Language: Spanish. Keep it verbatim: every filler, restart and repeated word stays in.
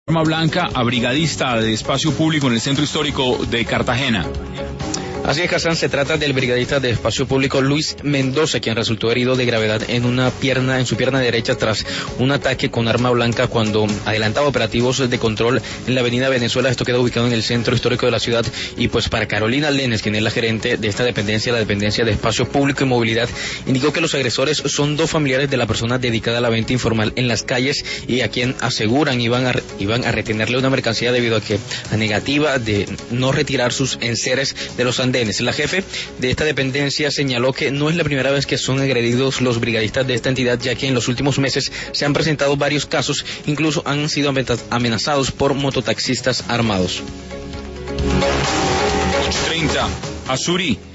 Arma blanca a brigadista de espacio público en el centro histórico de Cartagena. Así es, Hassan, se trata del brigadista de espacio público Luis Mendoza, quien resultó herido de gravedad en una pierna, en su pierna derecha tras un ataque con arma blanca cuando adelantaba operativos de control en la avenida Venezuela. Esto queda ubicado en el centro histórico de la ciudad. Y pues para Carolina Lenes, quien es la gerente de esta dependencia, la dependencia de espacio público y movilidad, indicó que los agresores son dos familiares de la persona dedicada a la venta informal en las calles y a quien aseguran iban a, iban a retenerle una mercancía debido a que a negativa de no retirar sus enseres de los andenes. La jefe de esta dependencia señaló que no es la primera vez que son agredidos los brigadistas de esta entidad, ya que en los últimos meses se han presentado varios casos, incluso han sido amenazados por mototaxistas armados. ocho treinta, Azuri.